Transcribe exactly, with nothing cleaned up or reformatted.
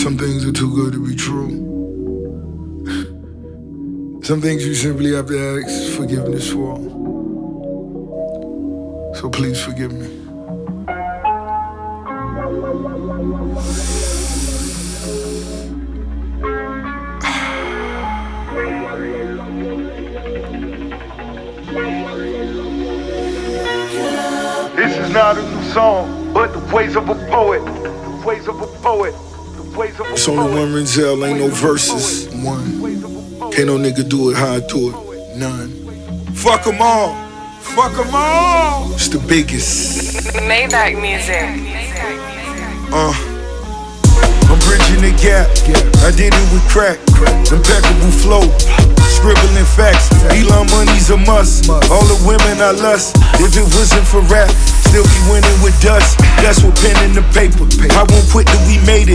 Some things are too good to be true. Some things you simply have to ask forgiveness for. So please forgive me. This is not a new song, but the ways of a poet. The ways of a poet. The ways of a poet. It's only one Renzel, ain't no verses. One. Can't no nigga do it how I do it. None. Fuck them all. Fuck them all. It's the biggest. Maybach music. Uh. I'm bridging the gap. I did it with crack. Impeccable flow. Scribbling facts. Elon money's a must. All the women I lust. If it wasn't for rap, still be winning with dust. That's what pen in the paper. I won't quit till we made it.